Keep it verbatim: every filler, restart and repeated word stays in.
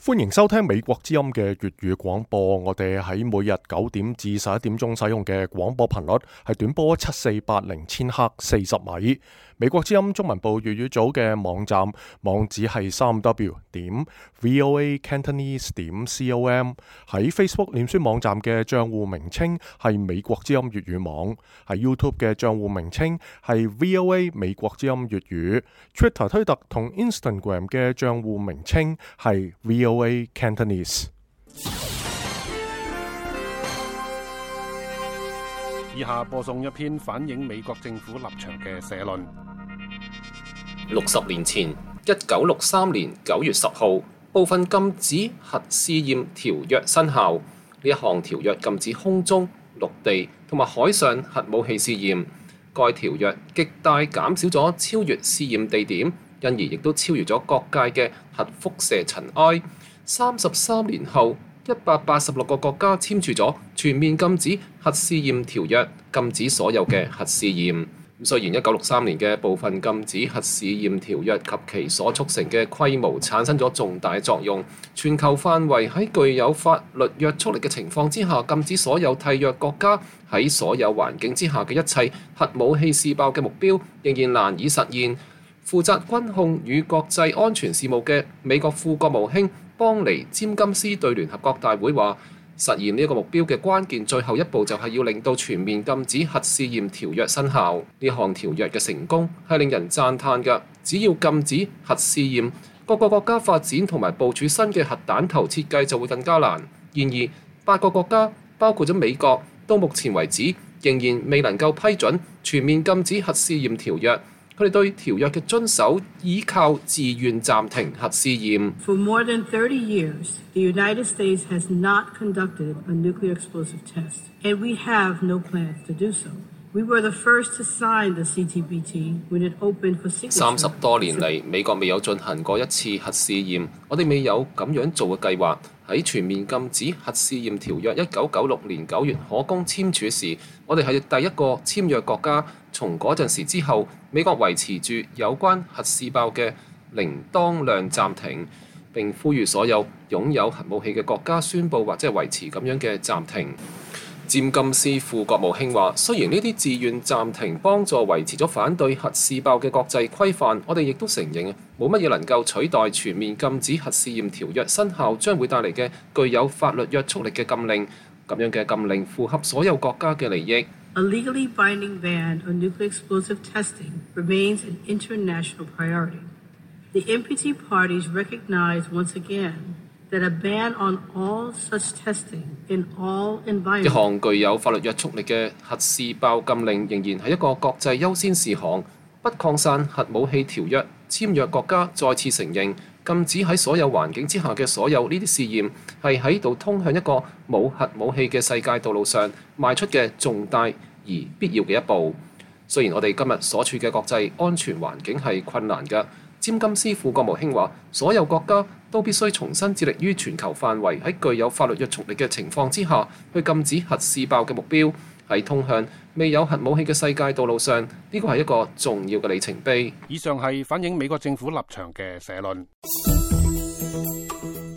歡迎收聽美國之音嘅粵語廣播。我哋喺每日九點至十一點鐘使用嘅廣播頻率係短波七四八零千赫四十米。美國之音中文部粵語組嘅網站網址係三 w 點 voa cantonese 點 com。喺 Facebook 臉書網站嘅賬戶名稱係美國之音粵語網。喺 YouTube 嘅賬戶名稱係 voa 美國之音粵語。Twitter 推特同 Instagram 嘅賬戶名稱係 voa cantonese。 以下播送一篇反映美國政府立場嘅社論。 六十年前，一九六三年九月十號，部分禁止核試驗條約生效。呢一項條約禁止空中、陸地同埋海上核武器試驗。該條約極大減少咗超越試驗地點，因而亦都超越咗各界嘅核輻射塵埃。三十三年後，一百八十六個國家簽署咗全面禁止核試驗條約，禁止所有嘅核試驗。雖然一九六三年嘅部分禁止核試驗條約及其所促成嘅規模產生咗重大作用，全球範圍喺具有法律約束力嘅情況之下，禁止所有締約國家喺所有環境之下嘅一切核武器試爆嘅目標，仍然難以實現。負責軍控與國際安全事務嘅美國副國務卿邦尼詹金斯對聯合國大會話：實現呢一個目標嘅關鍵最後一步就係要令到全面禁止核試驗條約生效。呢項條約嘅成功係令人讚嘆嘅。只要禁止核試驗，各個國家發展同埋部署新嘅核彈頭設計就會更加難。然而，八個國家包括咗美國，到目前為止仍然未能夠批准全面禁止核試驗條約。佢哋對條約嘅遵守依靠自願暫停核試驗。 For more than thirty years, the United States has not conducted a nuclear explosive test, and we have no plans to do so. We were the first to sign the C T B T when it opened for signature. 三十多年嚟，美國未有進行過一次核試驗，我哋未有咁樣做嘅計劃。喺全面禁止核試驗條約一九九六年九月可供簽署時，我哋係第一個簽約國家。從嗰陣時之後，美國維持住有關核試爆嘅零當量暫停，並呼籲所有擁有核武器嘅國家宣佈或者係維持咁樣嘅暫停。詹金斯副國務卿話：雖然呢啲自願暫停幫助維持咗反對核試爆嘅國際規範，我哋亦都承認冇乜嘢能夠取代全面禁止核試驗條約生效將會帶嚟嘅具有法律約束力嘅禁令。咁樣嘅禁令符合所有國家嘅利益。 A legally binding ban on nuclear explosive testing remains an international priority. The N P T parties recognize once again that a ban on all such testing in all environments. 一項具有法律約束力嘅核試爆禁令仍然係一個國際優先事項。不擴散核武器條約簽約國家再次承認，禁止喺所有環境之下嘅所有呢啲試驗係喺度通向一個冇核武器嘅世界道路上邁出嘅重大而必要嘅一步。雖然我哋今日所處嘅國際安全環境係困難嘅，詹金斯副國務卿話：所有國家都必須重新致力於全球範圍喺具有法律約束力嘅情況之下，去禁止核試爆嘅目標。喺通向未有核武器嘅世界道路上，呢個係一個重要嘅里程碑。 以上係反映美國政府立場嘅社論。